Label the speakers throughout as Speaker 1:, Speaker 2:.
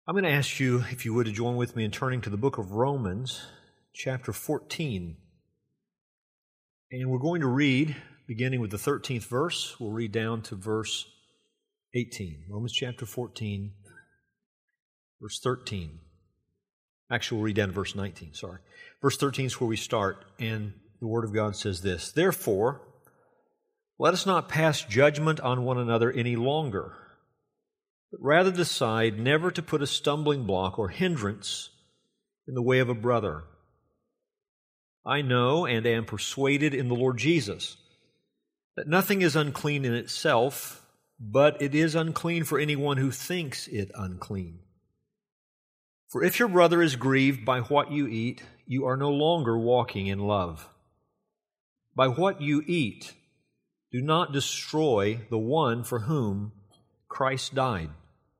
Speaker 1: I'm going to ask you, if you would, to join with me in turning to the book of Romans, chapter 14. And we're going to read, beginning with the 13th verse, we'll read down to verse 18. Romans chapter 14, verse 13. Actually, we'll read down to verse 19, sorry. Verse 13 is where we start, and the Word of God says this: "Therefore, let us not pass judgment on one another any longer, but rather decide never to put a stumbling block or hindrance in the way of a brother. I know and am persuaded in the Lord Jesus that nothing is unclean in itself, but it is unclean for anyone who thinks it unclean. For if your brother is grieved by what you eat, you are no longer walking in love. By what you eat, do not destroy the one for whom Christ died.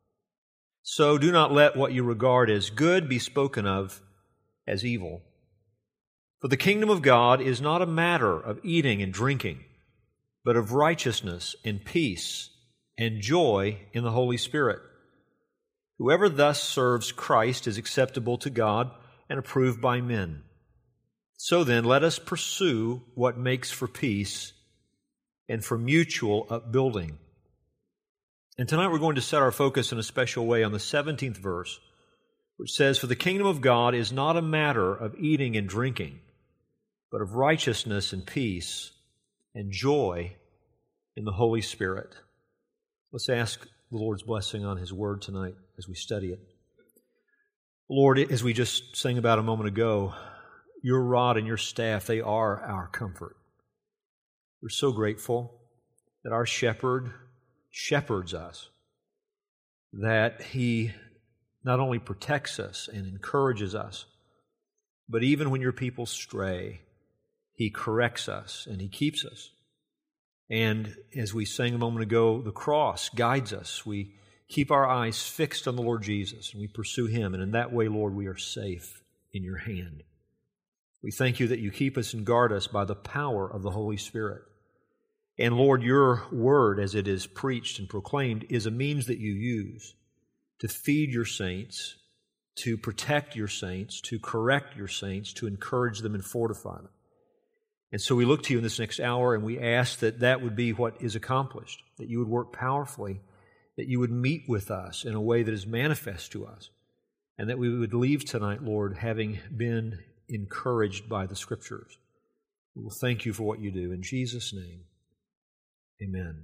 Speaker 1: So do not let what you regard as good be spoken of as evil. For the kingdom of God is not a matter of eating and drinking, but of righteousness and peace and joy in the Holy Spirit. Whoever thus serves Christ is acceptable to God and approved by men. So then, let us pursue what makes for peace and for mutual upbuilding." And tonight we're going to set our focus in a special way on the 17th verse, which says, "For the kingdom of God is not a matter of eating and drinking, but of righteousness and peace and joy in the Holy Spirit." Let's ask the Lord's blessing on His Word tonight as we study it. Lord, as we just sang about a moment ago, your rod and your staff, they are our comfort. We're so grateful that our shepherd shepherds us, that He not only protects us and encourages us, but even when your people stray, He corrects us and He keeps us. And as we sang a moment ago, the cross guides us. We keep our eyes fixed on the Lord Jesus and we pursue Him. And in that way, Lord, we are safe in your hand. We thank you that you keep us and guard us by the power of the Holy Spirit. And Lord, your word, as it is preached and proclaimed, is a means that you use to feed your saints, to protect your saints, to correct your saints, to encourage them and fortify them. And so we look to you in this next hour and we ask that that would be what is accomplished, that you would work powerfully, that you would meet with us in a way that is manifest to us, and that we would leave tonight, Lord, having been encouraged by the Scriptures. We will thank you for what you do. In Jesus' name, amen.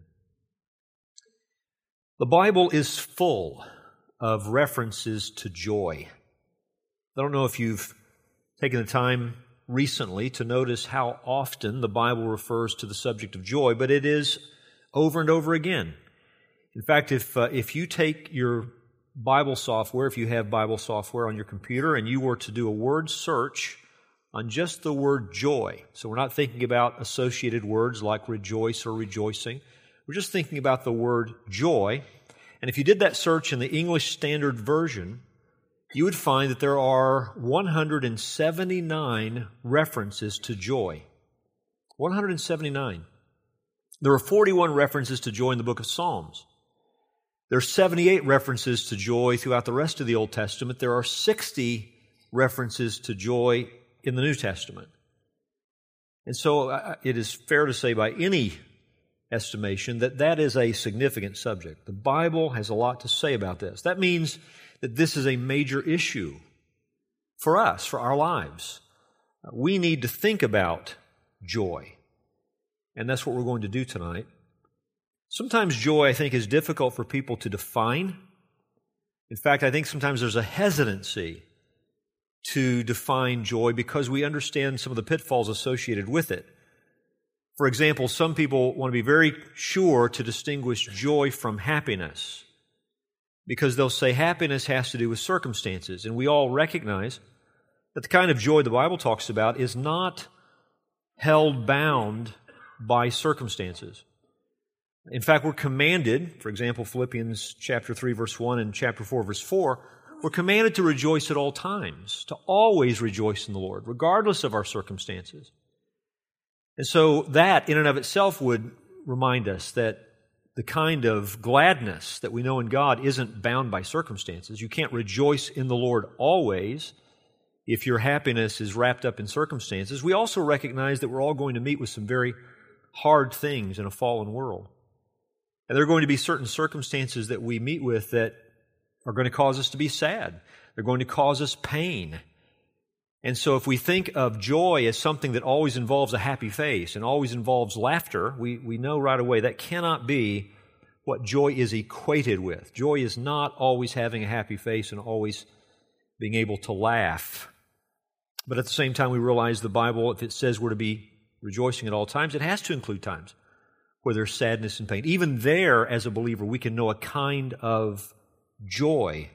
Speaker 1: The Bible is full of references to joy. I don't know if you've taken the time recently to notice how often the Bible refers to the subject of joy, but it is over and over again. In fact, if you take your Bible software, if you have Bible software on your computer, and you were to do a word search on just the word joy, so we're not thinking about associated words like rejoice or rejoicing, we're just thinking about the word joy, and if you did that search in the English Standard Version, you would find that there are 179 references to joy. 179. There are 41 references to joy in the book of Psalms. There are 78 references to joy throughout the rest of the Old Testament. There are 60 references to joy in the New Testament. And so it is fair to say by any estimation that that is a significant subject. The Bible has a lot to say about this. That means that this is a major issue for us, for our lives. We need to think about joy. And that's what we're going to do tonight. Sometimes joy, I think, is difficult for people to define. In fact, I think sometimes there's a hesitancy to define joy because we understand some of the pitfalls associated with it. For example, some people want to be very sure to distinguish joy from happiness because they'll say happiness has to do with circumstances. And we all recognize that the kind of joy the Bible talks about is not held bound by circumstances. In fact, we're commanded, for example, Philippians chapter 3, verse 1 and chapter 4, verse 4, we're commanded to rejoice at all times, to always rejoice in the Lord, regardless of our circumstances. And so that, in and of itself, would remind us that the kind of gladness that we know in God isn't bound by circumstances. You can't rejoice in the Lord always if your happiness is wrapped up in circumstances. We also recognize that we're all going to meet with some very hard things in a fallen world. And there are going to be certain circumstances that we meet with that are going to cause us to be sad. They're going to cause us pain. And so if we think of joy as something that always involves a happy face and always involves laughter, we know right away that cannot be what joy is equated with. Joy is not always having a happy face and always being able to laugh. But at the same time, we realize the Bible, if it says we're to be rejoicing at all times, it has to include times where there's sadness and pain. Even there, as a believer, we can know a kind of joy.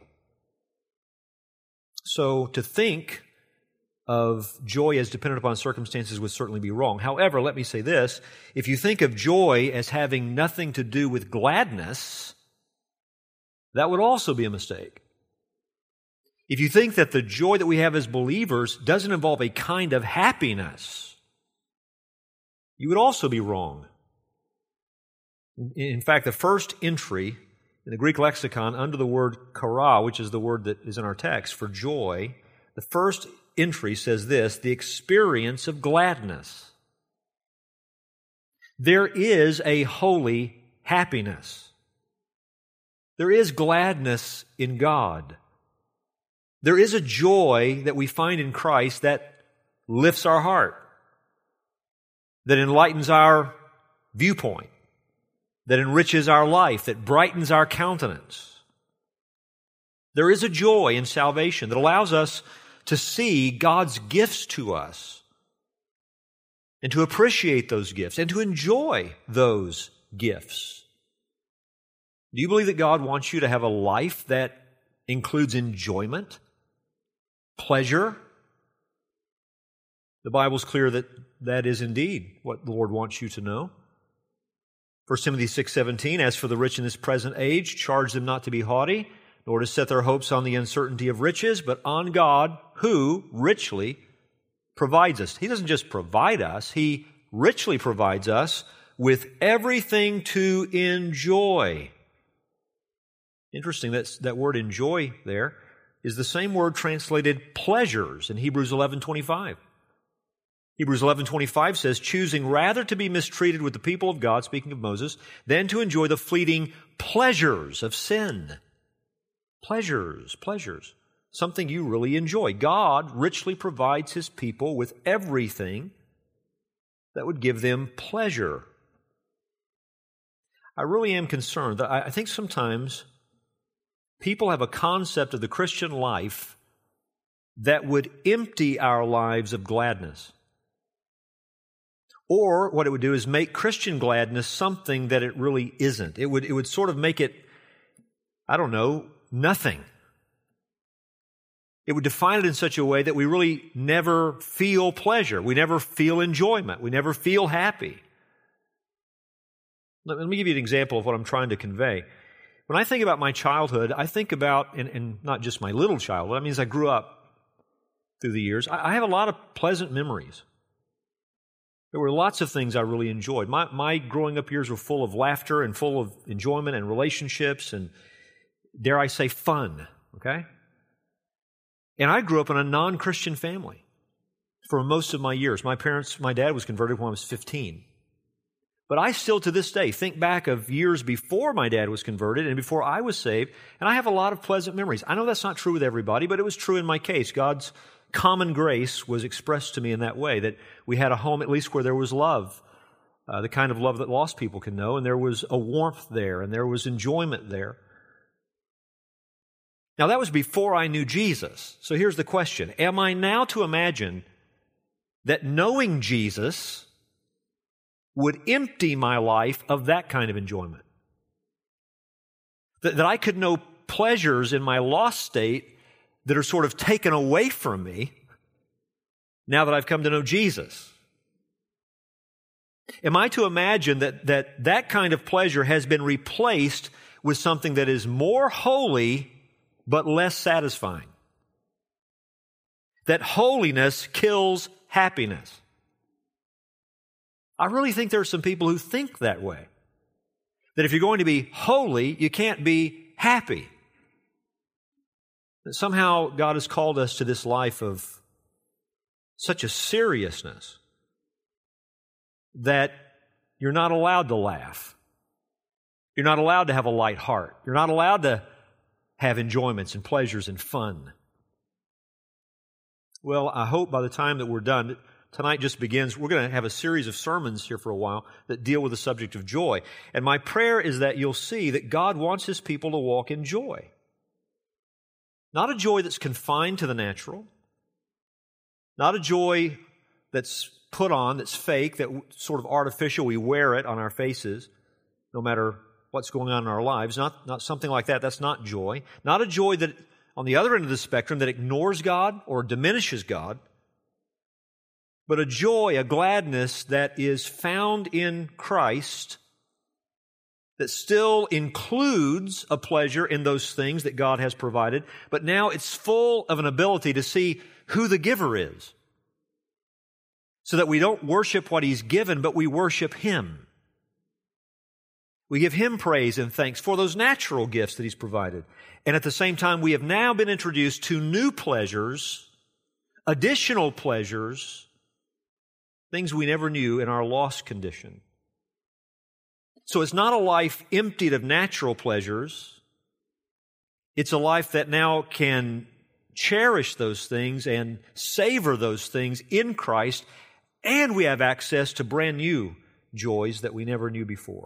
Speaker 1: So to think of joy as dependent upon circumstances would certainly be wrong. However, let me say this, if you think of joy as having nothing to do with gladness, that would also be a mistake. If you think that the joy that we have as believers doesn't involve a kind of happiness, you would also be wrong. In fact, the first entry in the Greek lexicon under the word chara, which is the word that is in our text for joy, the first entry says this, the experience of gladness. There is a holy happiness. There is gladness in God. There is a joy that we find in Christ that lifts our heart, that enlightens our viewpoint, that enriches our life, that brightens our countenance. There is a joy in salvation that allows us to see God's gifts to us and to appreciate those gifts and to enjoy those gifts. Do you believe that God wants you to have a life that includes enjoyment, pleasure? The Bible's clear that that is indeed what the Lord wants you to know. 1 Timothy 6:17, as for the rich in this present age, charge them not to be haughty, nor to set their hopes on the uncertainty of riches, but on God, who richly provides us. He doesn't just provide us, He richly provides us with everything to enjoy. Interesting, that word enjoy there is the same word translated pleasures in Hebrews 11:25. Hebrews 11:25 says, choosing rather to be mistreated with the people of God, speaking of Moses, than to enjoy the fleeting pleasures of sin. Pleasures. Something you really enjoy. God richly provides His people with everything that would give them pleasure. I really am concerned that I think sometimes people have a concept of the Christian life that would empty our lives of gladness. Or what it would do is make Christian gladness something that it really isn't. It would sort of make it, nothing. It would define it in such a way that we really never feel pleasure. We never feel enjoyment. We never feel happy. Let me give you an example of what I'm trying to convey. When I think about my childhood, I think about, and not just my little childhood, that means I grew up through the years. I have a lot of pleasant memories. There were lots of things I really enjoyed. My growing up years were full of laughter and full of enjoyment and relationships and, dare I say, fun, okay? And I grew up in a non-Christian family for most of my years. My dad was converted when I was 15. But I still, to this day, think back of years before my dad was converted and before I was saved, and I have a lot of pleasant memories. I know that's not true with everybody, but it was true in my case. God's common grace was expressed to me in that way, that we had a home at least where there was love, the kind of love that lost people can know, and there was a warmth there, and there was enjoyment there. Now, that was before I knew Jesus. So here's the question. Am I now to imagine that knowing Jesus would empty my life of that kind of enjoyment? That I could know pleasures in my lost state that are sort of taken away from me now that I've come to know Jesus? Am I to imagine that kind of pleasure has been replaced with something that is more holy but less satisfying? That holiness kills happiness. I really think there are some people who think that way. That if you're going to be holy, you can't be happy. That somehow God has called us to this life of such a seriousness that you're not allowed to laugh. You're not allowed to have a light heart. You're not allowed to have enjoyments and pleasures and fun. Well, I hope by the time that we're done, tonight just begins, we're going to have a series of sermons here for a while that deal with the subject of joy. And my prayer is that you'll see that God wants His people to walk in joy. Not a joy that's confined to the natural. Not a joy that's put on, that's fake, that sort of artificial, we wear it on our faces, no matter what's going on in our lives. Not something like that. That's not joy. Not a joy that, on the other end of the spectrum, that ignores God or diminishes God, but a joy, a gladness that is found in Christ that still includes a pleasure in those things that God has provided, but now it's full of an ability to see who the giver is, so that we don't worship what He's given, but we worship Him. We give Him praise and thanks for those natural gifts that He's provided. And at the same time, we have now been introduced to new pleasures, additional pleasures, things we never knew in our lost condition. So it's not a life emptied of natural pleasures. It's a life that now can cherish those things and savor those things in Christ, and we have access to brand new joys that we never knew before.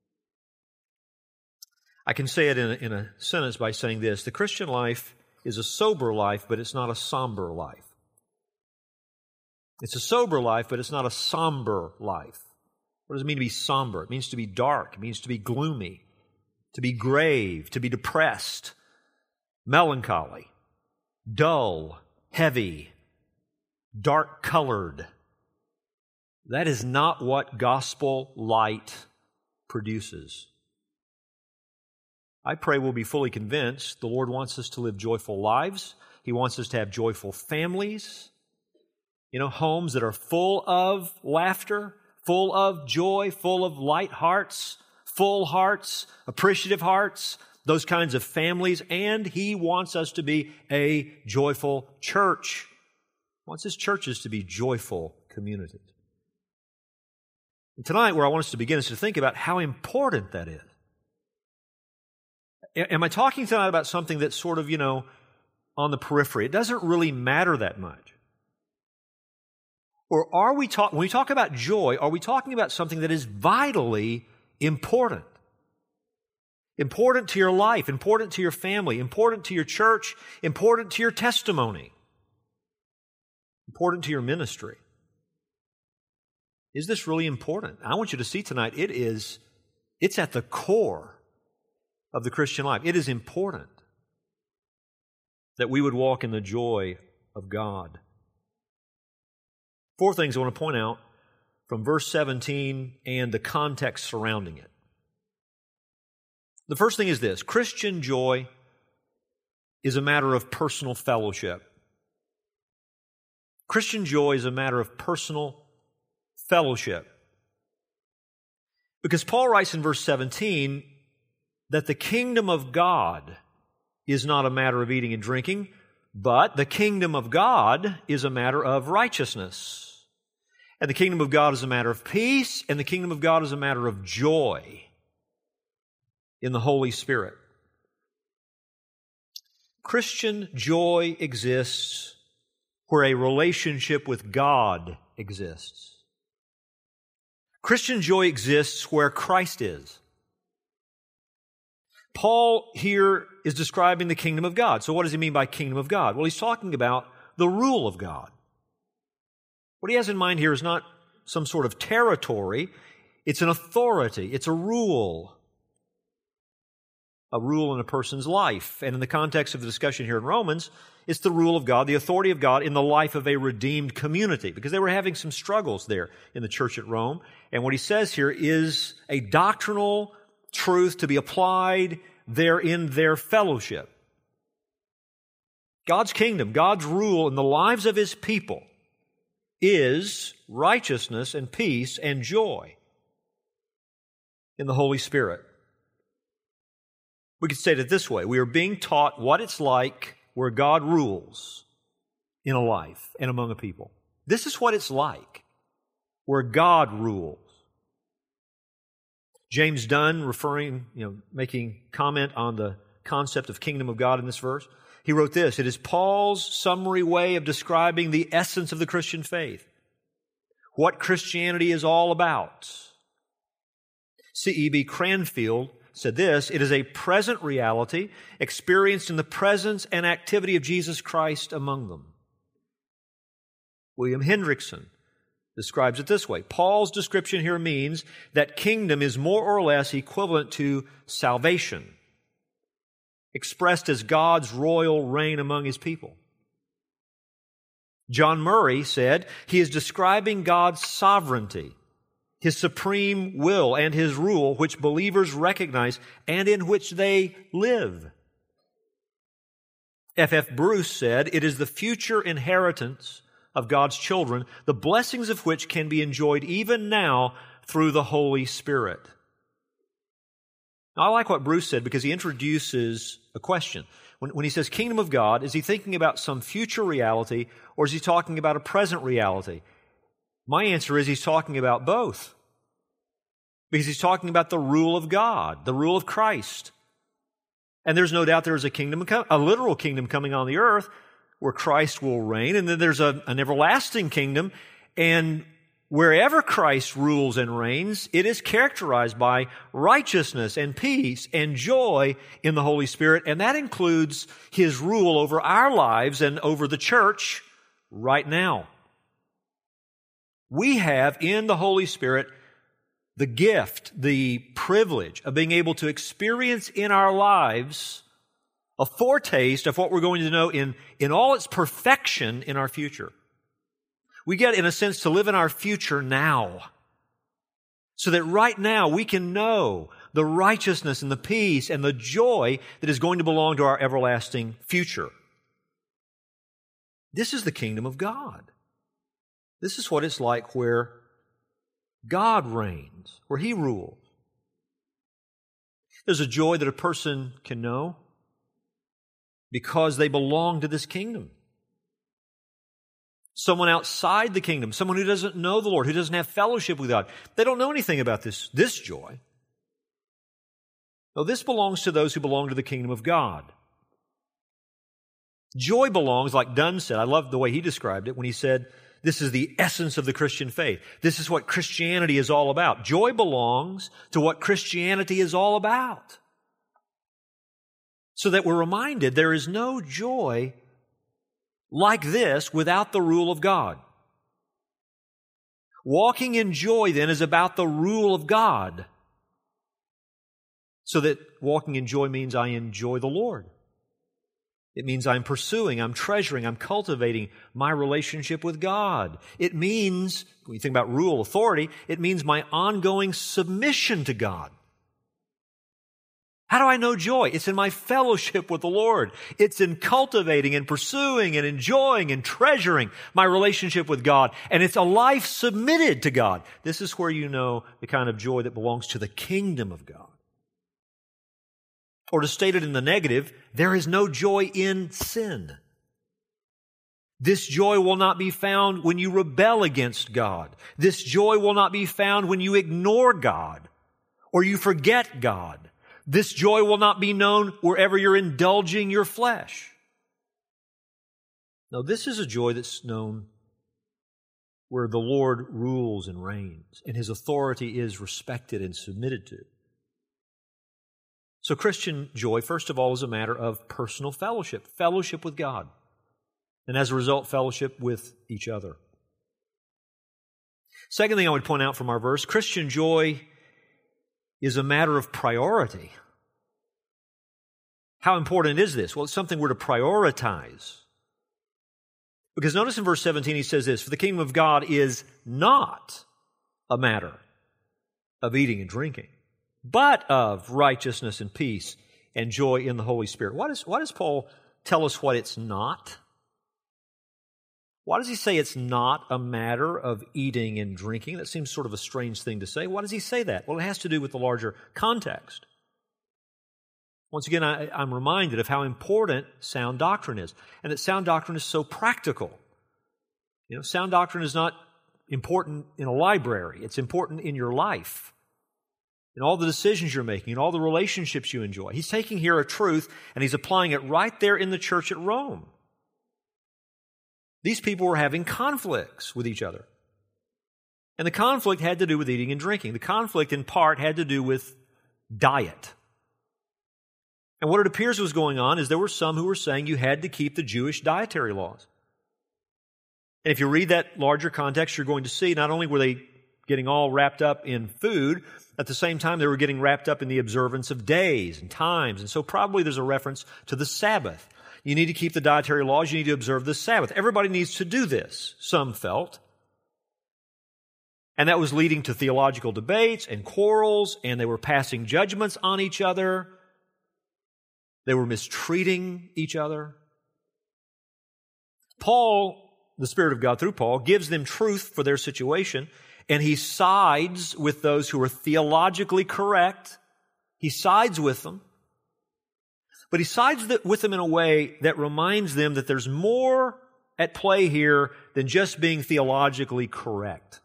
Speaker 1: I can say it in a sentence by saying this: the Christian life is a sober life, but it's not a somber life. It's a sober life, but it's not a somber life. What does it mean to be somber? It means to be dark. It means to be gloomy, to be grave, to be depressed, melancholy, dull, heavy, dark-colored. That is not what gospel light produces. I pray we'll be fully convinced the Lord wants us to live joyful lives. He wants us to have joyful families, homes that are full of laughter, full of joy, full of light hearts, full hearts, appreciative hearts, those kinds of families. And He wants us to be a joyful church. He wants His churches to be joyful communities. And tonight, where I want us to begin is to think about how important that is. Am I talking tonight about something that's sort of, on the periphery? It doesn't really matter that much. Or are we when we talk about joy, are we talking about something that is vitally important? Important to your life, important to your family, important to your church, important to your testimony, important to your ministry. Is this really important? I want you to see tonight, it's at the core of the Christian life. It is important that we would walk in the joy of God. 4 things I want to point out from verse 17 and the context surrounding it. The first thing is this: Christian joy is a matter of personal fellowship. Christian joy is a matter of personal fellowship. Because Paul writes in verse 17 that the kingdom of God is not a matter of eating and drinking, but the kingdom of God is a matter of righteousness. And the kingdom of God is a matter of peace, and the kingdom of God is a matter of joy in the Holy Spirit. Christian joy exists where a relationship with God exists. Christian joy exists where Christ is. Paul here is describing the kingdom of God. So what does he mean by kingdom of God? Well, he's talking about the rule of God. What he has in mind here is not some sort of territory. It's an authority. It's a rule in a person's life. And in the context of the discussion here in Romans, it's the rule of God, the authority of God in the life of a redeemed community, because they were having some struggles there in the church at Rome. And what he says here is a doctrinal truth to be applied there in their fellowship. God's kingdom, God's rule in the lives of His people is righteousness and peace and joy in the Holy Spirit. We could state it this way. We are being taught what it's like where God rules in a life and among a people. This is what it's like where God rules. James Dunn, making comment on the concept of kingdom of God in this verse, he wrote this: it is Paul's summary way of describing the essence of the Christian faith, what Christianity is all about. C.E.B. Cranfield said this: it is a present reality experienced in the presence and activity of Jesus Christ among them. William Hendrickson describes it this way: Paul's description here means that kingdom is more or less equivalent to salvation, expressed as God's royal reign among His people. John Murray said he is describing God's sovereignty, His supreme will and His rule, which believers recognize and in which they live. F.F. Bruce said it is the future inheritance of God's children, the blessings of which can be enjoyed even now through the Holy Spirit. Now, I like what Bruce said because he introduces a question. When he says kingdom of God, is he thinking about some future reality or is he talking about a present reality? My answer is he's talking about both. Because he's talking about the rule of God, the rule of Christ. And there's no doubt there is a literal kingdom coming on the earth where Christ will reign, and then there's an everlasting kingdom, and wherever Christ rules and reigns, it is characterized by righteousness and peace and joy in the Holy Spirit, and that includes His rule over our lives and over the church right now. We have in the Holy Spirit the gift, the privilege of being able to experience in our lives a foretaste of what we're going to know in all its perfection in our future. We get, in a sense, to live in our future now, so that right now we can know the righteousness and the peace and the joy that is going to belong to our everlasting future. This is the kingdom of God. This is what it's like where God reigns, where He rules. There's a joy that a person can know because they belong to this kingdom. Someone outside the kingdom, someone who doesn't know the Lord, who doesn't have fellowship with God, they don't know anything about this joy. No, this belongs to those who belong to the kingdom of God. Joy belongs, like Dunn said, I love the way he described it when he said, this is the essence of the Christian faith. This is what Christianity is all about. Joy belongs to what Christianity is all about. So that we're reminded there is no joy like this without the rule of God. Walking in joy, then, is about the rule of God. So that walking in joy means I enjoy the Lord. It means I'm pursuing, I'm treasuring, I'm cultivating my relationship with God. It means, when you think about rule, authority, it means my ongoing submission to God. How do I know joy? It's in my fellowship with the Lord. It's in cultivating and pursuing and enjoying and treasuring my relationship with God. And it's a life submitted to God. This is where you know the kind of joy that belongs to the kingdom of God. Or to state it in the negative, there is no joy in sin. This joy will not be found when you rebel against God. This joy will not be found when you ignore God or you forget God. This joy will not be known wherever you're indulging your flesh. No, this is a joy that's known where the Lord rules and reigns, and His authority is respected and submitted to. So Christian joy, first of all, is a matter of personal fellowship with God, and as a result, fellowship with each other. Second thing I would point out from our verse, Christian joy is a matter of priority. How important is this? Well, it's something we're to prioritize. Because notice in verse 17 he says this, for the kingdom of God is not a matter of eating and drinking, but of righteousness and peace and joy in the Holy Spirit. Why does Paul tell us what it's not? Why does he say it's not a matter of eating and drinking? That seems sort of a strange thing to say. Why does he say that? Well, it has to do with the larger context. Once again, I'm reminded of how important sound doctrine is, and that sound doctrine is so practical. Sound doctrine is not important in a library. It's important in your life, in all the decisions you're making, in all the relationships you enjoy. He's taking here a truth, and he's applying it right there in the church at Rome. These people were having conflicts with each other. And the conflict had to do with eating and drinking. The conflict, in part, had to do with diet. And what it appears was going on is there were some who were saying you had to keep the Jewish dietary laws. And if you read that larger context, you're going to see not only were they getting all wrapped up in food, at the same time they were getting wrapped up in the observance of days and times. And so probably there's a reference to the Sabbath. You need to keep the dietary laws. You need to observe the Sabbath. Everybody needs to do this, some felt. And that was leading to theological debates and quarrels, and they were passing judgments on each other. They were mistreating each other. Paul, the Spirit of God through Paul, gives them truth for their situation, and he sides with those who are theologically correct. He sides with them. But he sides with them in a way that reminds them that there's more at play here than just being theologically correct.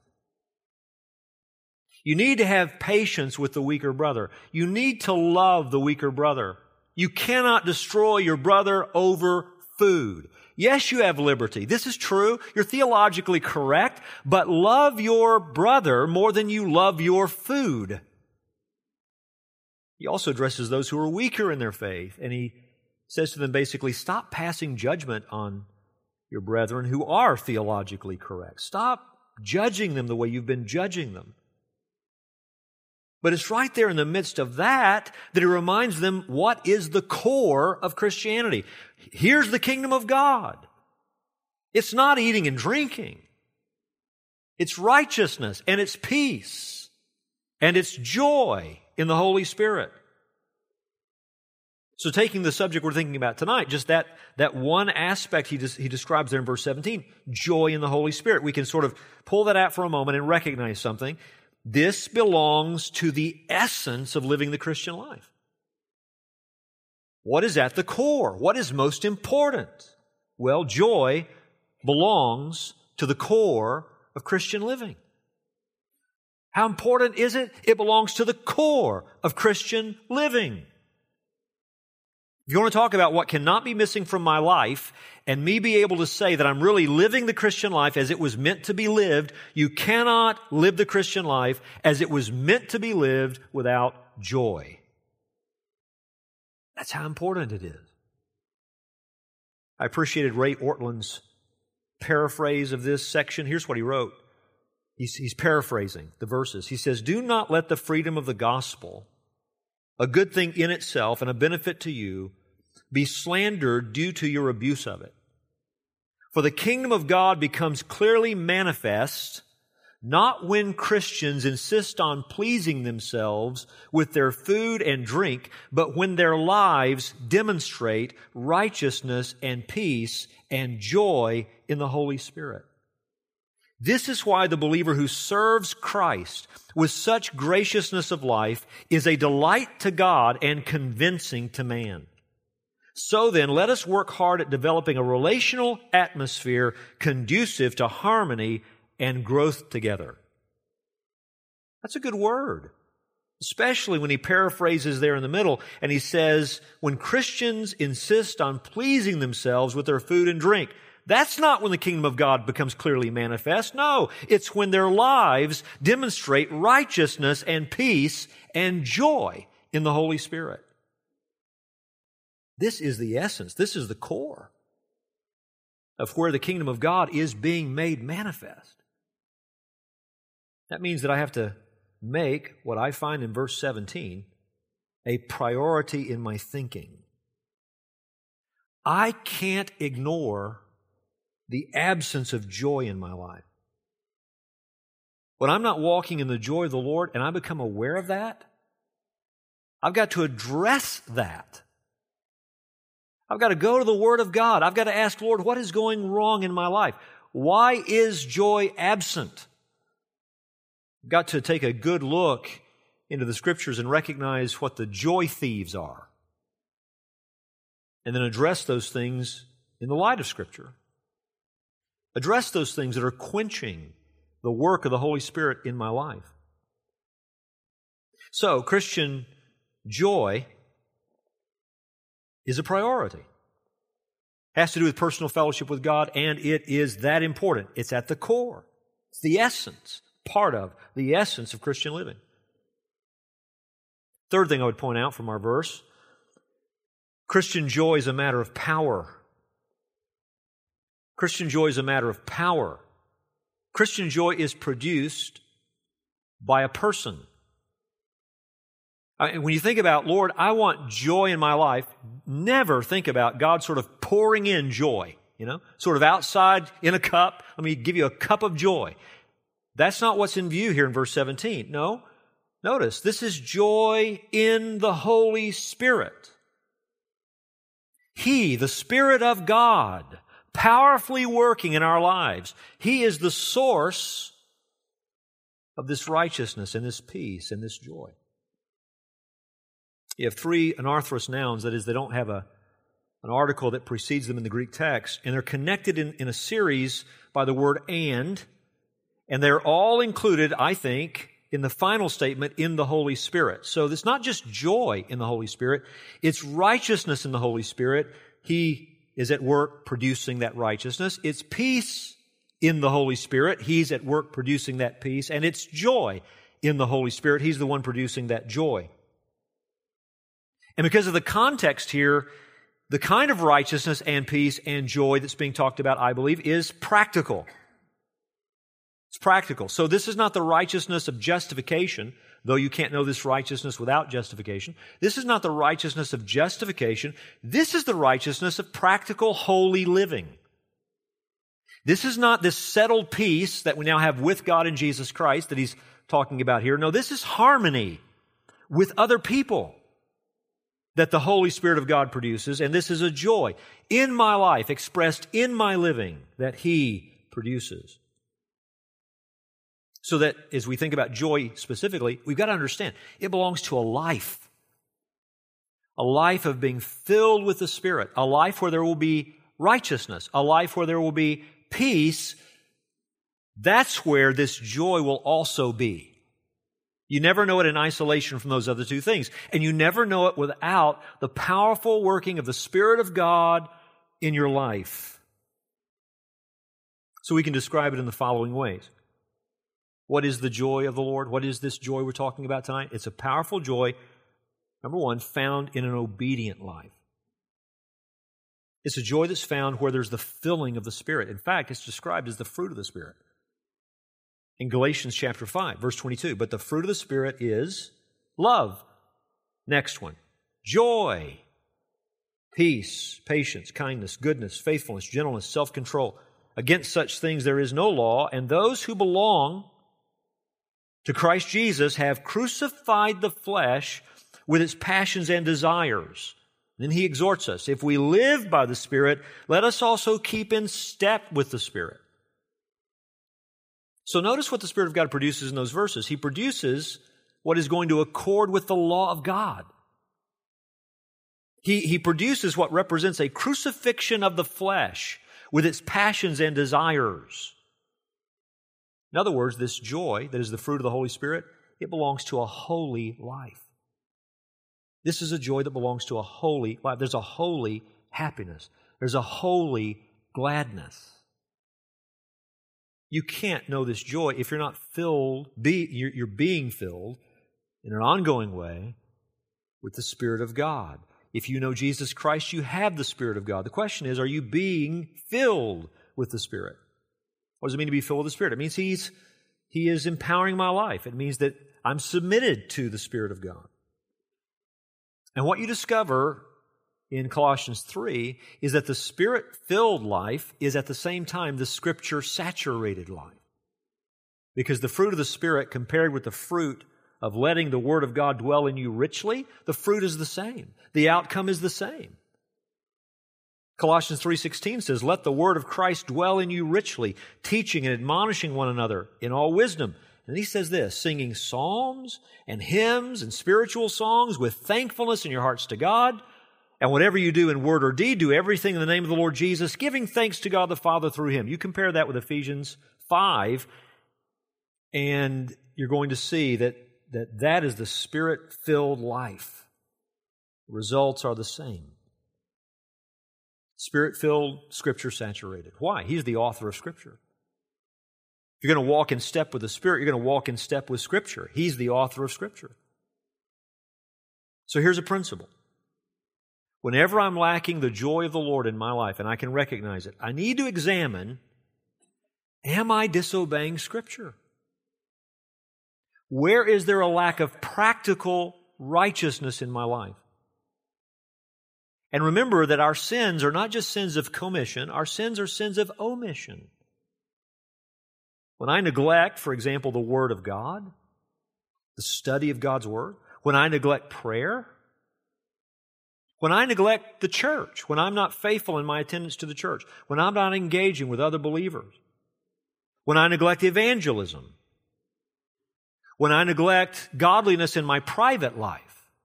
Speaker 1: You need to have patience with the weaker brother. You need to love the weaker brother. You cannot destroy your brother over food. Yes, you have liberty. This is true. You're theologically correct, but love your brother more than you love your food. He also addresses those who are weaker in their faith, and he says to them basically, stop passing judgment on your brethren who are theologically correct. Stop judging them the way you've been judging them. But it's right there in the midst of that he reminds them what is the core of Christianity. Here's the kingdom of God. It's not eating and drinking. It's righteousness and it's peace and it's joy in the Holy Spirit. So taking the subject we're thinking about tonight, just that one aspect he describes there in verse 17, joy in the Holy Spirit. We can sort of pull that out for a moment and recognize something. This belongs to the essence of living the Christian life. What is at the core? What is most important? Well, joy belongs to the core of Christian living. How important is it? It belongs to the core of Christian living. If you want to talk about what cannot be missing from my life and me be able to say that I'm really living the Christian life as it was meant to be lived, you cannot live the Christian life as it was meant to be lived without joy. That's how important it is. I appreciated Ray Ortland's paraphrase of this section. Here's what he wrote. He's paraphrasing the verses. He says, "Do not let the freedom of the gospel, a good thing in itself and a benefit to you, be slandered due to your abuse of it. For the kingdom of God becomes clearly manifest not when Christians insist on pleasing themselves with their food and drink, but when their lives demonstrate righteousness and peace and joy in the Holy Spirit. This is why the believer who serves Christ with such graciousness of life is a delight to God and convincing to man. So then, let us work hard at developing a relational atmosphere conducive to harmony and growth together." That's a good word, especially when he paraphrases there in the middle and he says, when Christians insist on pleasing themselves with their food and drink. That's not when the kingdom of God becomes clearly manifest. No, it's when their lives demonstrate righteousness and peace and joy in the Holy Spirit. This is the essence. This is the core of where the kingdom of God is being made manifest. That means that I have to make what I find in verse 17 a priority in my thinking. I can't ignore the absence of joy in my life. When I'm not walking in the joy of the Lord and I become aware of that, I've got to address that. I've got to go to the Word of God. I've got to ask, Lord, what is going wrong in my life? Why is joy absent? I've got to take a good look into the Scriptures and recognize what the joy thieves are. and then address those things in the light of Scripture. Address those things that are quenching the work of the Holy Spirit in my life. So, Christian joy is a priority. Has to do with personal fellowship with God, and it is that important. It's at the core. It's the essence, part of the essence of Christian living. Third thing I would point out from our verse, Christian joy is a matter of power. Christian joy is a matter of power. Christian joy is produced by a person. When you think about, Lord, I want joy in my life, never think about God sort of pouring in joy, sort of outside in a cup. Let me give you a cup of joy. That's not what's in view here in verse 17. No, notice, this is joy in the Holy Spirit. He, the Spirit of God, powerfully working in our lives. He is the source of this righteousness and this peace and this joy. You have three anarthrous nouns, that is, they don't have an article that precedes them in the Greek text, and they're connected in a series by the word and they're all included, I think, in the final statement, in the Holy Spirit. So it's not just joy in the Holy Spirit, it's righteousness in the Holy Spirit. He is at work producing that righteousness. It's peace in the Holy Spirit. He's at work producing that peace. And it's joy in the Holy Spirit. He's the one producing that joy. And because of the context here, the kind of righteousness and peace and joy that's being talked about, I believe, is practical. It's practical. So this is not the righteousness of justification, though you can't know this righteousness without justification. This is not the righteousness of justification. This is the righteousness of practical, holy living. This is not this settled peace that we now have with God in Jesus Christ that he's talking about here. No, this is harmony with other people that the Holy Spirit of God produces, and this is a joy in my life, expressed in my living, that He produces. So that as we think about joy specifically, we've got to understand, it belongs to a life of being filled with the Spirit, a life where there will be righteousness, a life where there will be peace. That's where this joy will also be. You never know it in isolation from those other two things. And you never know it without the powerful working of the Spirit of God in your life. So we can describe it in the following ways. What is the joy of the Lord? What is this joy we're talking about tonight? It's a powerful joy, number one, found in an obedient life. It's a joy that's found where there's the filling of the Spirit. In fact, it's described as the fruit of the Spirit. In Galatians chapter 5, verse 22, but the fruit of the Spirit is love. Next one, joy, peace, patience, kindness, goodness, faithfulness, gentleness, self-control. Against such things there is no law, and those who belong to Christ Jesus have crucified the flesh with its passions and desires. Then he exhorts us, if we live by the Spirit, let us also keep in step with the Spirit. So notice what the Spirit of God produces in those verses. He produces what is going to accord with the law of God. He produces what represents a crucifixion of the flesh with its passions and desires. In other words, this joy that is the fruit of the Holy Spirit, it belongs to a holy life. This is a joy that belongs to a holy life. There's a holy happiness. There's a holy gladness. You can't know this joy if you're not filled, you're being filled in an ongoing way with the Spirit of God. If you know Jesus Christ, you have the Spirit of God. The question is, are you being filled with the Spirit? What does it mean to be filled with the Spirit? It means He is empowering my life. It means that I'm submitted to the Spirit of God. And what you discover in Colossians 3 is that the Spirit-filled life is at the same time the Scripture-saturated life. Because the fruit of the Spirit compared with the fruit of letting the Word of God dwell in you richly, the fruit is the same. The outcome is the same. Colossians 3:16 says, let the Word of Christ dwell in you richly, teaching and admonishing one another in all wisdom. And he says this, singing psalms and hymns and spiritual songs with thankfulness in your hearts to God. And whatever you do in word or deed, do everything in the name of the Lord Jesus, giving thanks to God the Father through Him. You compare that with Ephesians 5, and you're going to see that is the Spirit-filled life. The results are the same. Spirit-filled, Scripture-saturated. Why? He's the author of Scripture. If you're going to walk in step with the Spirit, you're going to walk in step with Scripture. He's the author of Scripture. So here's a principle. Whenever I'm lacking the joy of the Lord in my life, and I can recognize it, I need to examine, am I disobeying Scripture? Where is there a lack of practical righteousness in my life? And remember that our sins are not just sins of commission, our sins are sins of omission. When I neglect, for example, the Word of God, the study of God's Word, when I neglect prayer, when I neglect the church, when I'm not faithful in my attendance to the church, when I'm not engaging with other believers, when I neglect evangelism, when I neglect godliness in my private life,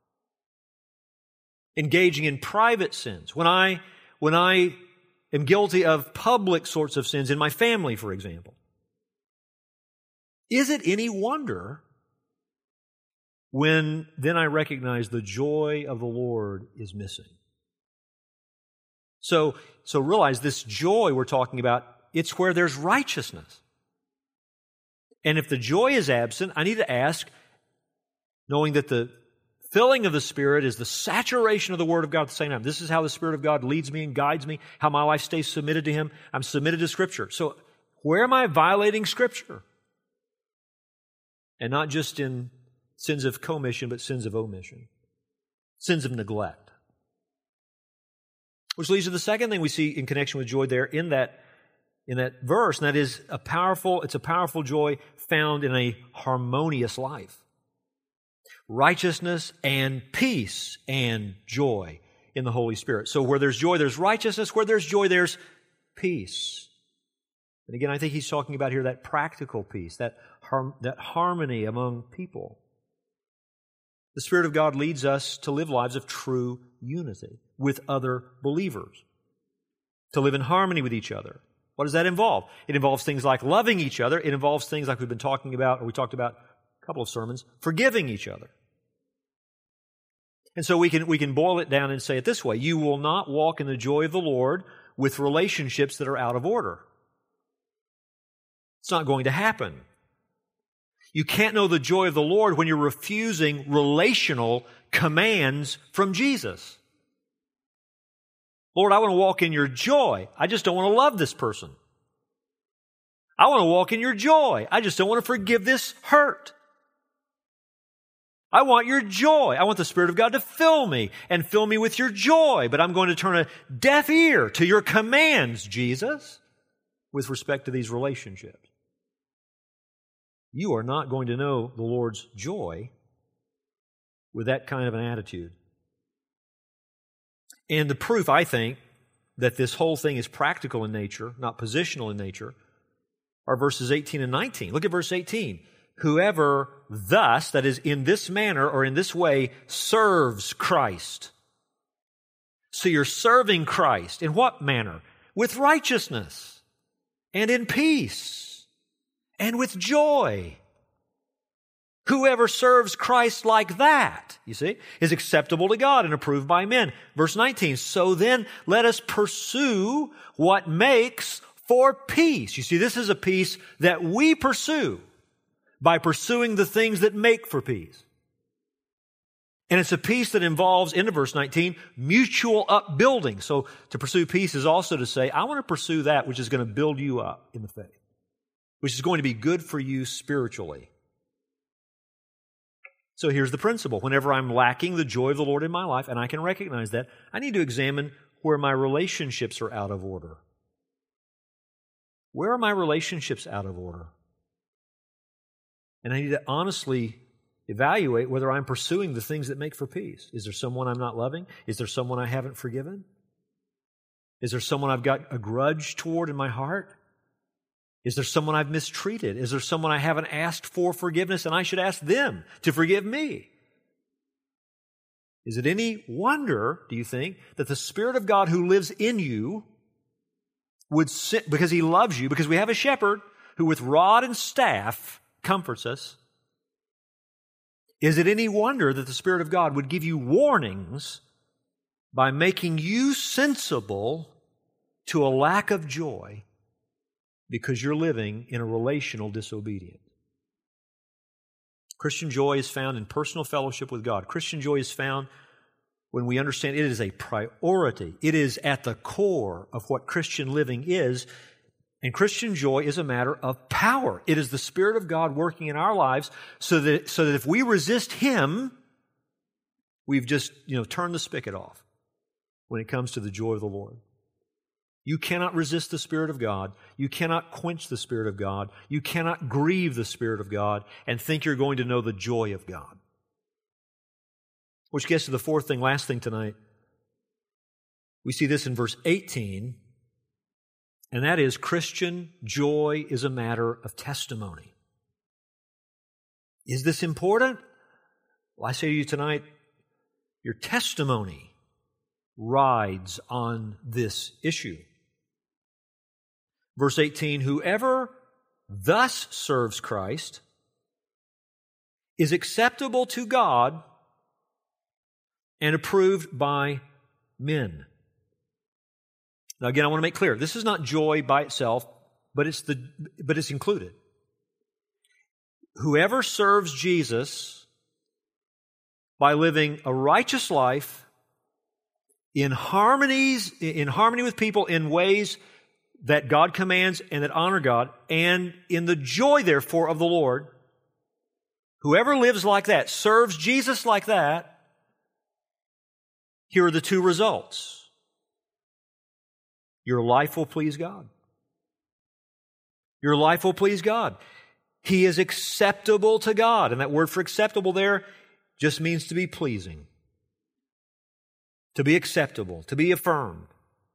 Speaker 1: engaging in private sins, when I am guilty of public sorts of sins in my family, for example, is it any wonder when then I recognize the joy of the Lord is missing? So realize this joy we're talking about, it's where there's righteousness. And if the joy is absent, I need to ask, knowing that the filling of the Spirit is the saturation of the Word of God at the same time. This is how the Spirit of God leads me and guides me, how my life stays submitted to Him. I'm submitted to Scripture. So where am I violating Scripture? And not just in sins of commission, but sins of omission. Sins of neglect. Which leads to the second thing we see in connection with joy there in that verse, and that is it's a powerful joy found in a harmonious life. Righteousness and peace and joy in the Holy Spirit. So where there's joy, there's righteousness. Where there's joy, there's peace. And again, I think he's talking about here that practical peace, that harmony among people. The Spirit of God leads us to live lives of true unity with other believers, to live in harmony with each other. What does that involve? It involves things like loving each other. It involves things like we've been talking about, or we talked about a couple of sermons, forgiving each other. And so we can boil it down and say it this way: you will not walk in the joy of the Lord with relationships that are out of order. It's not going to happen. You can't know the joy of the Lord when you're refusing relational commands from Jesus. Lord, I want to walk in your joy. I just don't want to love this person. I want to walk in your joy. I just don't want to forgive this hurt. I want your joy. I want the Spirit of God to fill me and fill me with your joy. But I'm going to turn a deaf ear to your commands, Jesus, with respect to these relationships. You are not going to know the Lord's joy with that kind of an attitude. And the proof, I think, that this whole thing is practical in nature, not positional in nature, are verses 18 and 19. Look at verse 18. Whoever thus, that is, in this manner or in this way, serves Christ. So you're serving Christ. In what manner? With righteousness and in peace and with joy. Whoever serves Christ like that, you see, is acceptable to God and approved by men. Verse 19, so then let us pursue what makes for peace. You see, this is a peace that we pursue by pursuing the things that make for peace. And it's a peace that involves, into verse 19, mutual upbuilding. So to pursue peace is also to say, I want to pursue that which is going to build you up in the faith, which is going to be good for you spiritually. So here's the principle. Whenever I'm lacking the joy of the Lord in my life, and I can recognize that, I need to examine where my relationships are out of order. Where are my relationships out of order? And I need to honestly evaluate whether I'm pursuing the things that make for peace. Is there someone I'm not loving? Is there someone I haven't forgiven? Is there someone I've got a grudge toward in my heart? Is there someone I've mistreated? Is there someone I haven't asked for forgiveness and I should ask them to forgive me? Is it any wonder, do you think, that the Spirit of God who lives in you would sit, because He loves you, because we have a shepherd who with rod and staff comforts us? Is it any wonder that the Spirit of God would give you warnings by making you sensible to a lack of joy because you're living in a relational disobedience? Christian joy is found in personal fellowship with God. Christian joy is found when we understand it is a priority. It is at the core of what Christian living is. And Christian joy is a matter of power. It is the Spirit of God working in our lives so that if we resist Him, we've just, turned the spigot off when it comes to the joy of the Lord. You cannot resist the Spirit of God. You cannot quench the Spirit of God. You cannot grieve the Spirit of God and think you're going to know the joy of God. Which gets to the fourth thing, last thing tonight. We see this in verse 18, and that is Christian joy is a matter of testimony. Is this important? Well, I say to you tonight, your testimony rides on this issue. Verse 18, whoever thus serves Christ is acceptable to God and approved by men. Now again, I want to make clear, this is not joy by itself, but it's included. Whoever serves Jesus by living a righteous life in harmony with people in ways that God commands and that honor God, and in the joy, therefore, of the Lord, whoever lives like that, serves Jesus like that, here are the two results. Your life will please God. Your life will please God. He is acceptable to God. And that word for acceptable there just means to be pleasing. To be acceptable, to be affirmed.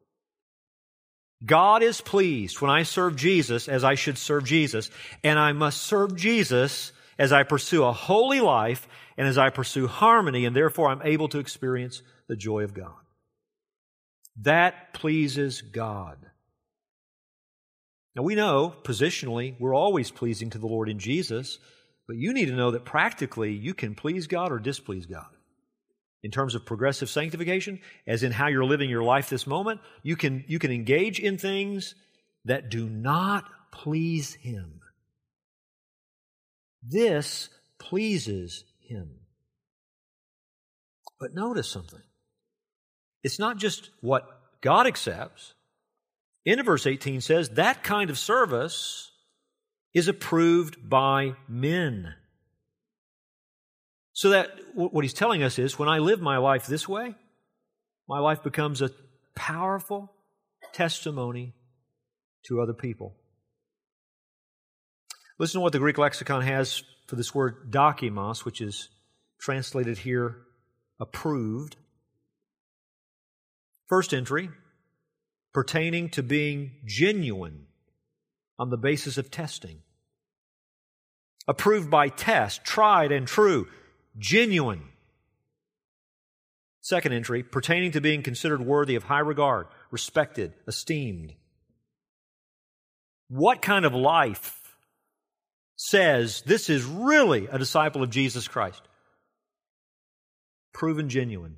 Speaker 1: God is pleased when I serve Jesus as I should serve Jesus, and I must serve Jesus as I pursue a holy life and as I pursue harmony, and therefore I'm able to experience the joy of God. That pleases God. Now we know, positionally, we're always pleasing to the Lord in Jesus, but you need to know that practically you can please God or displease God. In terms of progressive sanctification, as in how you're living your life this moment, you can engage in things that do not please Him. This pleases Him. But notice something. It's not just what God accepts. End of verse 18 says that kind of service is approved by men. So that what he's telling us is when I live my life this way, my life becomes a powerful testimony to other people. Listen to what the Greek lexicon has for this word dokimos, which is translated here approved. First entry, pertaining to being genuine on the basis of testing. Approved by test, tried and true. Genuine. Second entry, pertaining to being considered worthy of high regard, respected, esteemed. What kind of life says this is really a disciple of Jesus Christ? Proven genuine.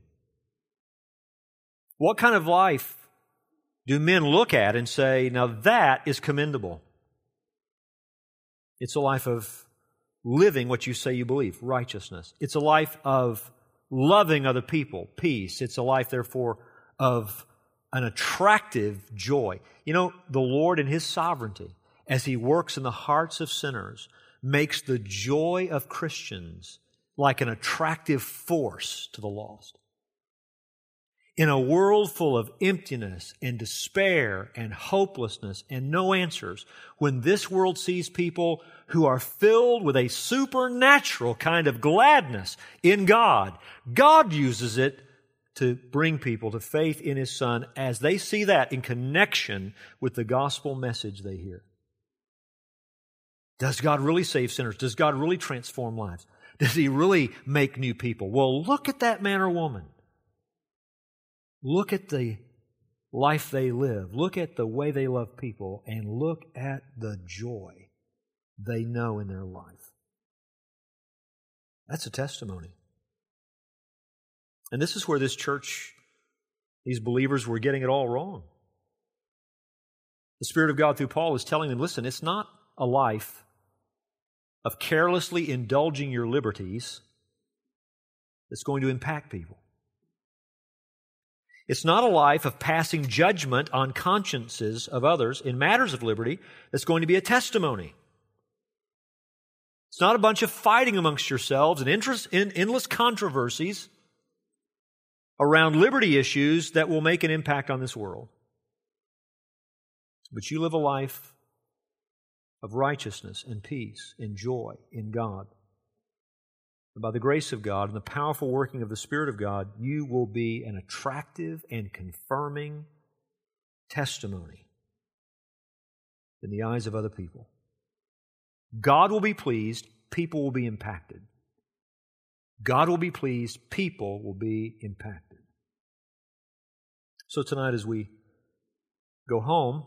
Speaker 1: What kind of life do men look at and say, now that is commendable? It's a life of living what you say you believe, righteousness. It's a life of loving other people, peace. It's a life, therefore, of an attractive joy. You know, the Lord in His sovereignty, as He works in the hearts of sinners, makes the joy of Christians like an attractive force to the lost. In a world full of emptiness and despair and hopelessness and no answers, when this world sees people who are filled with a supernatural kind of gladness in God, God uses it to bring people to faith in His Son as they see that in connection with the gospel message they hear. Does God really save sinners? Does God really transform lives? Does He really make new people? Well, look at that man or woman. Look at the life they live. Look at the way they love people, and look at the joy they know in their life. That's a testimony. And this is where this church, these believers, were getting it all wrong. The Spirit of God through Paul is telling them, listen, it's not a life of carelessly indulging your liberties that's going to impact people. It's not a life of passing judgment on consciences of others in matters of liberty that's going to be a testimony. It's not a bunch of fighting amongst yourselves and interest in endless controversies around liberty issues that will make an impact on this world. But you live a life of righteousness and peace and joy in God. And by the grace of God and the powerful working of the Spirit of God, you will be an attractive and confirming testimony in the eyes of other people. God will be pleased, people will be impacted. God will be pleased, people will be impacted. So tonight as we go home,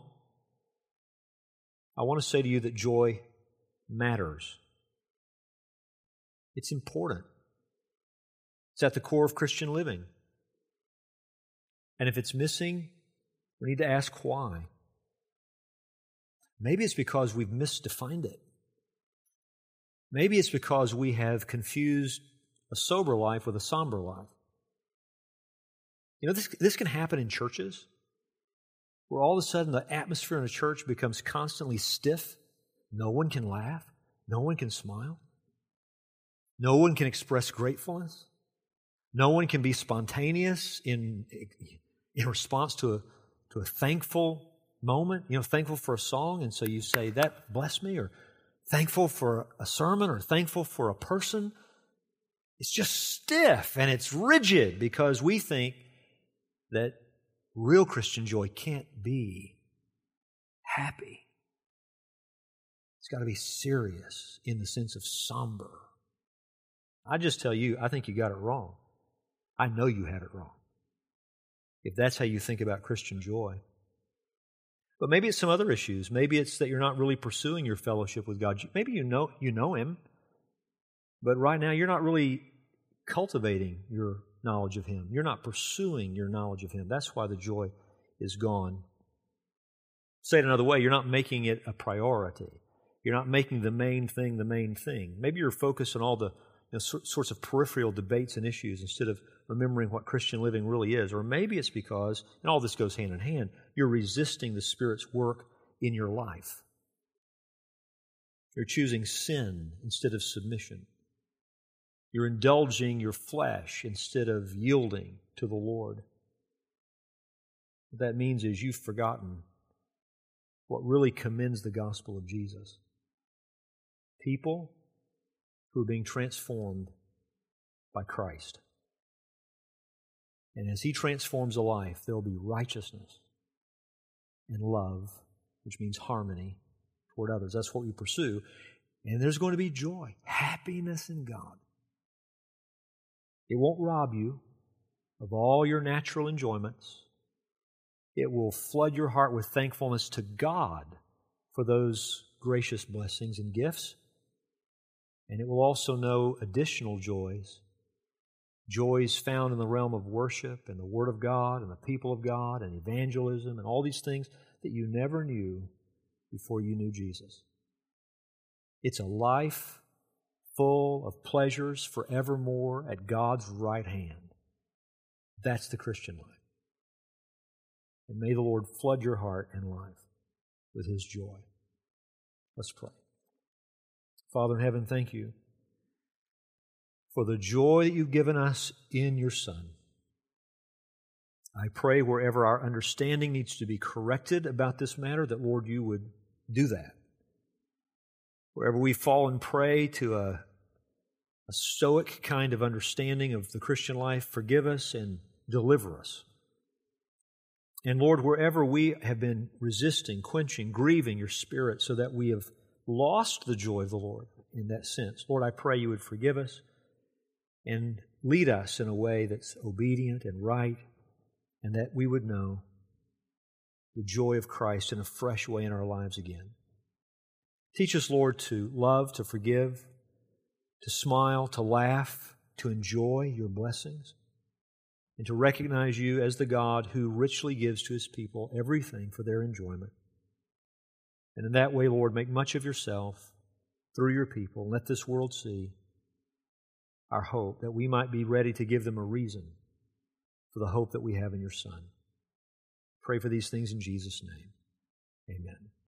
Speaker 1: I want to say to you that joy matters. It's important. It's at the core of Christian living. And if it's missing, we need to ask why. Maybe it's because we've misdefined it. Maybe it's because we have confused a sober life with a somber life. You know, this can happen in churches, where all of a sudden the atmosphere in a church becomes constantly stiff. No one can laugh. No one can smile. No one can express gratefulness. No one can be spontaneous in response to a thankful moment, you know, thankful for a song, and so you say, that blessed me, or thankful for a sermon, or thankful for a person. It's just stiff and it's rigid because we think that real Christian joy can't be happy. It's got to be serious in the sense of somber. I just tell you, I think you got it wrong. I know you had it wrong, if that's how you think about Christian joy. But maybe it's some other issues. Maybe it's that you're not really pursuing your fellowship with God. Maybe you know Him, but right now you're not really cultivating your knowledge of Him. You're not pursuing your knowledge of Him. That's why the joy is gone. Say it another way, you're not making it a priority. You're not making the main thing the main thing. Maybe you're focused on all the sorts of peripheral debates and issues instead of remembering what Christian living really is. Or maybe it's because, and all this goes hand in hand, you're resisting the Spirit's work in your life. You're choosing sin instead of submission. You're indulging your flesh instead of yielding to the Lord. What that means is you've forgotten what really commends the gospel of Jesus. People who are being transformed by Christ. And as He transforms a life, there will be righteousness and love, which means harmony toward others. That's what we pursue. And there's going to be joy, happiness in God. It won't rob you of all your natural enjoyments. It will flood your heart with thankfulness to God for those gracious blessings and gifts. And it will also know additional joys. Joys found in the realm of worship and the Word of God and the people of God and evangelism and all these things that you never knew before you knew Jesus. It's a life full of pleasures forevermore at God's right hand. That's the Christian life. And may the Lord flood your heart and life with His joy. Let's pray. Father in heaven, thank You for the joy that You've given us in Your Son. I pray wherever our understanding needs to be corrected about this matter, that, Lord, You would do that. Wherever we fall and prey to a stoic kind of understanding of the Christian life, forgive us and deliver us. And Lord, wherever we have been resisting, quenching, grieving Your Spirit so that we have lost the joy of the Lord in that sense. Lord, I pray you would forgive us and lead us in a way that's obedient and right, and that we would know the joy of Christ in a fresh way in our lives again. Teach us, Lord, to love, to forgive, to smile, to laugh, to enjoy your blessings, and to recognize you as the God who richly gives to His people everything for their enjoyment. And in that way, Lord, make much of yourself through your people, and let this world see our hope, that we might be ready to give them a reason for the hope that we have in your Son. Pray for these things in Jesus' name. Amen.